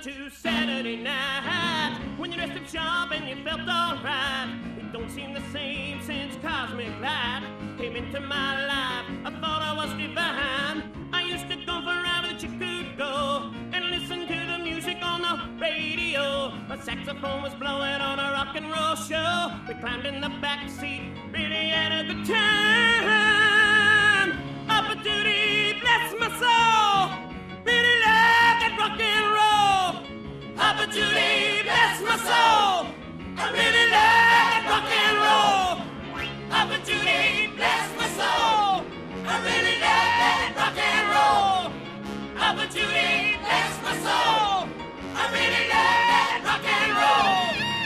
to Saturday night, when you dressed up sharp and you felt alright. It don't seem the same since Cosmic Light came into my life. I thought I was divine. I used to go for wherever that you could go and listen to the music on the radio. A saxophone was blowing on a rock and roll show. We climbed in the back seat, really had a good time. Opportunity, bless my soul. Really love that rock and roll. Opportunity, bless my soul. I really love that rock and roll. Opportunity, bless my soul. I really love that rock and roll. Opportunity, bless my soul. I really love that rock and roll.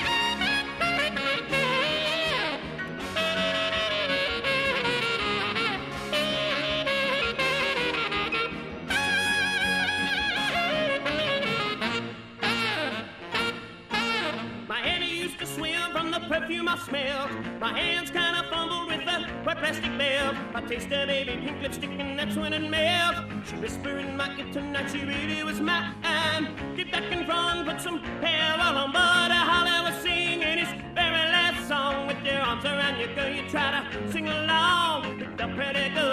Perfume I smelled. My hands kind of fumbled with the white plastic belt. I tasted baby pink lipstick and that's when it melted. She whispered in my ear tonight she really was mine. Get back in front, put some hair all on, but Holly was singing his very last song. With your arms around your girl, you try to sing along. Picked up pretty good